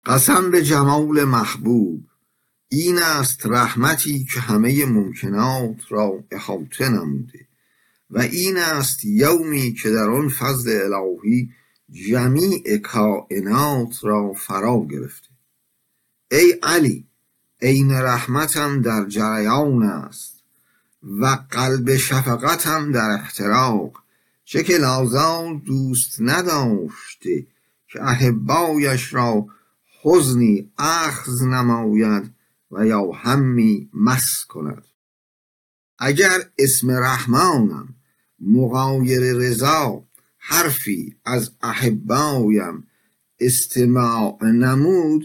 قسم به جمال محبوب، این است رحمتی که همه ممکنات را احاطه نموده و این است یومی که در آن فضل الهی جمیع کائنات را فرا گرفته. ای علی، عین رحمتم در جریان است و قلب شفقتم در احتراق، چه که لازال دوست نداشته که احبایش را حزنی اخذ نماید و یا همی مس کند. اگر اسم رحمانم مغایر رضا حرفی از احبایم استماع نمود،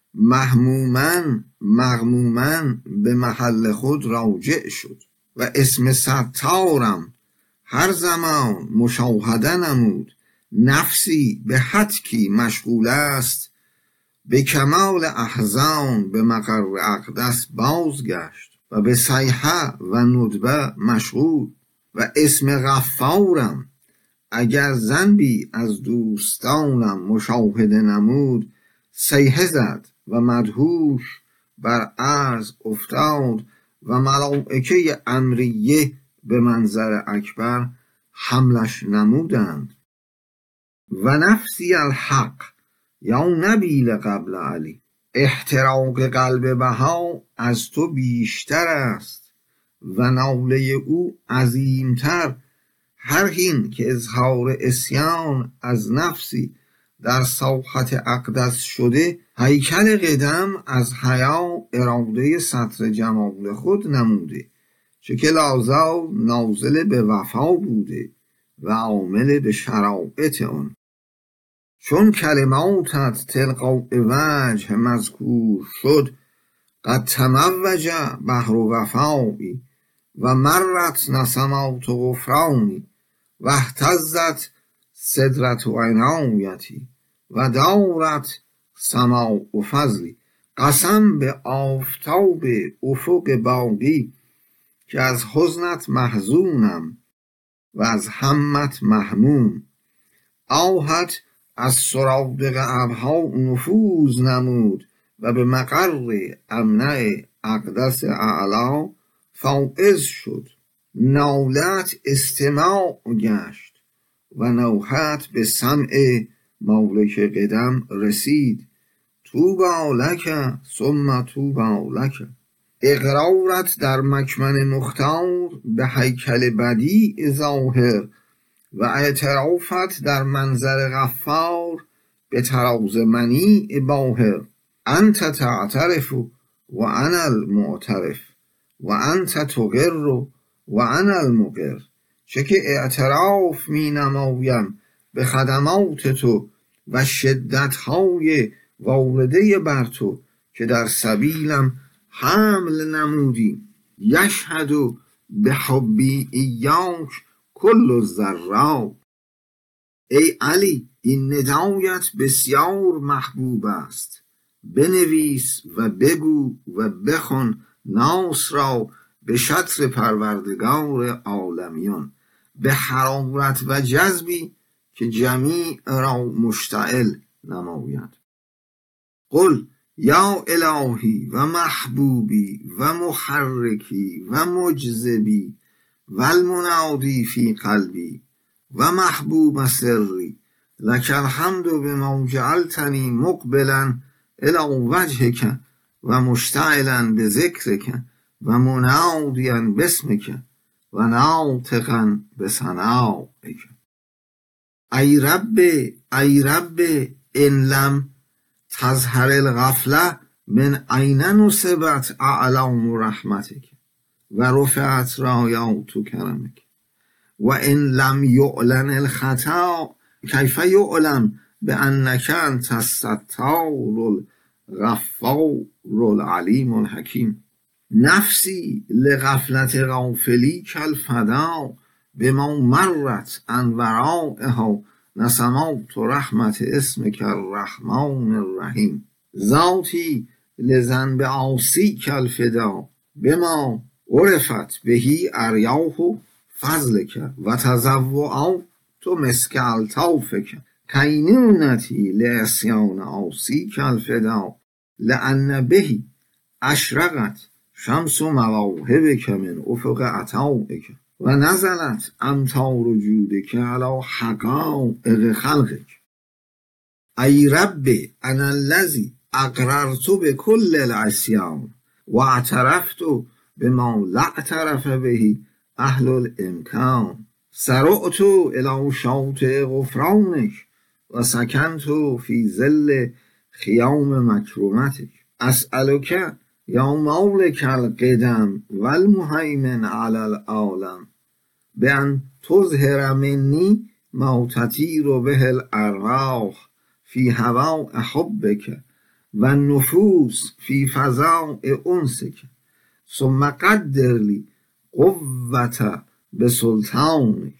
مغمومن به محل خود راجع شد. و اسم ستارم هر زمان مشاهده نمود، نفسی به هتکی مشغول است، به کمال احزان به مقر اقدس بازگشت و به صیحه و ندبه مشغول. و اسم غفارم اگر ذنبی از دوستانم مشاهده نمود، صیحه زد و مدهوش بر عرض افتاد و ملائکه امریه به منظر اکبر حملش نمودند. و نفسی الحق یا نبیل قبل علی، احتراق قلب بها از تو بیشتر است و ناله او عظیمتر. هر هین که اظهار عصیان از نفسی در ساحت اقدس شده، هیکل قدم از حیا اراده سطر جمال خود نموده، چه که لازال نازل به وفا بوده و عامل به شرایط آن. چون کلماتت تلقاء وجه مذکور شد، قد تموج بحر وفایی و مرت نسمات غفرانی و اهتزت صدرت عنایتی و دارت سماع فضلی. قسم به آفتاب افق باقی که از حزنت محزونم و از همت محموم. آهت از سرادق ابها نفوذ نمود و به مقر امنع اقدس اعلا فائز شد. نالت استماع گشت و نوحت به سمع مالک قدم رسید. طوبی لک ثم طوبی لک. اقرارت در مکمن مختار به هیکل بدیع ظاهر و اعترافت در منظر غفار به تراز منیع باهر. انت تعترف و انا المعترف و انت تقر و انا المقر. چه که اعتراف می نمایم به خدمات تو و شدتهای وارده بر تو که در سبیلم حمل نمودی. یشهد به حبی ایاک کل الذرات. ای علی، این ندایت بسیار محبوب است. بنویس و بگو و بخوان ناس را به شطر پروردگار عالمیان، به حرارت و جذبی که جمیع را مشتعل نماید. قل یا الهی و محبوبی و محرکی و مجذبی و المنادی فی قلبی و محبوب سری، لک الحمد بما جعلتنی مقبلا الی وجهک و مشتعلا بذکرک و منادیا باسمک و ناطقا بثنائک. ای رب ان لم تظهر الغفله من این نصبت اعلام رحمتک و رفعت رایات کرمک و ان لم یعلن الخطا کیف یعلم بانک انت الستار الغفار العلیم الحکیم. نفسی لغفلت غافلی کالفدا بما مرت عن ورائها نسمات رحمت اسمک الرحمن الرحیم. ذاتی لذنب عاصی کالفدا بما عرفت بهی اریاه فضلک و تضوعات مسک الطافک. کینونتی لعصیان عاصیک الفدا لأن به اشرقت شمس مواهبک من افق عطایک و نزلت امطار جودک علی حقایق خلقک. ای رب انا الذی اقررت بكل العصیان و اعترفت بما لا اعترف به اهل الامکان. سرعت الی شاطئ غفرانک و سکنت فی ظل خیام مکرمتک. اسألک یا مالک القدم و المهیمن علی العالم بان تظهر منی ما تطیر به الارواح فی هواء حبک و النفوس فی فضاء انسک. ثم قدر لی قوة بسلطانک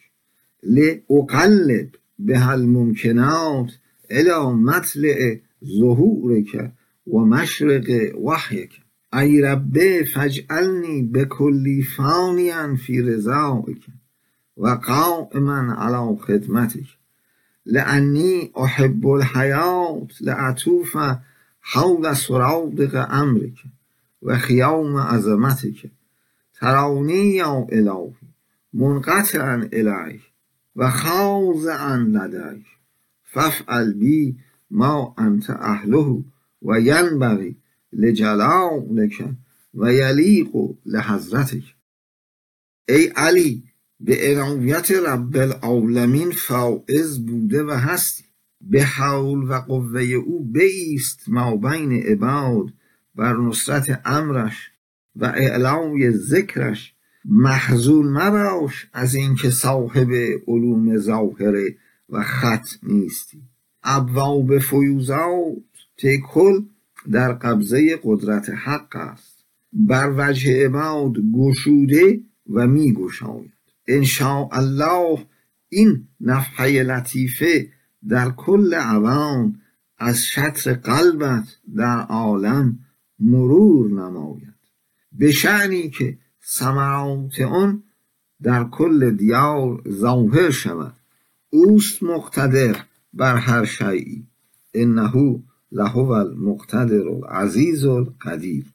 لاقلب بها الممکنات الی مطلع ظهورک و مشرق وحیک. ای رب فاجعلنی بکلی فانیا فی رضایک و قائما علی خدمتک لانی احب الحیاة لأطوف حول سرادق امرک و خیام عظمتک. ترانی یا الهی منقطعا الیک و خاضعا لدیک فافعل بی ما انت اهله و ینبغی لجلالک و یلیق لحضرتک. ای علی به عنایت رب العالمین فائز بوده و هستی. به حول و قوه او بایست ما بین عباد بر نصرت امرش و اعلای ذکرش. محزون مباش از اینکه صاحب علوم ظاهره و خط نیستی. ابواب فیوضات کل در قبضه قدرت حق است، بر وجه عباد گشوده و می گشاید. انشاءالله این نفحه لطیفه در کل عوام از شطر قلبت در عالم مرور نماید، به شأنی که ثمرات آن در کل دیار ظاهر شود. اوست مقتدر بر هر شیئی، انه لهو المقتدر العزیز القدیر.